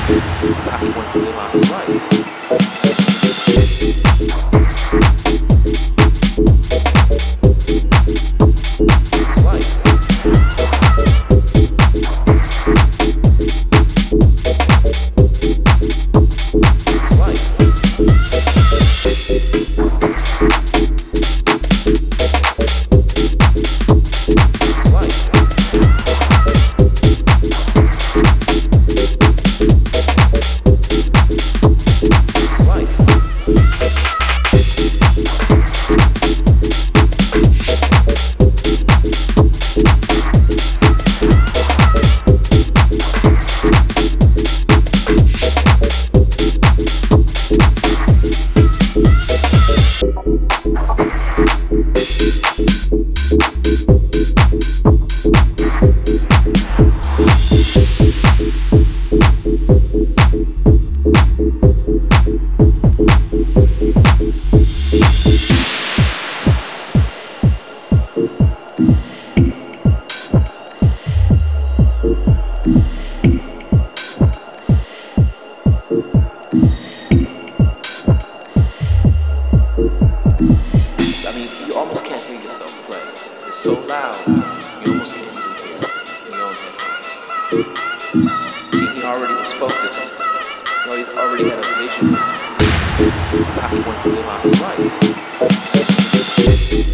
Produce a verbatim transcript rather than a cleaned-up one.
how he wanted to live out his life. His life. His life. His life. His life. I mean, you almost can't hear yourself play. It's so loud, you almost can't even hear it in your own headphones. He, he already was focused. You know, he's already had a vision of how he wanted to live out his life.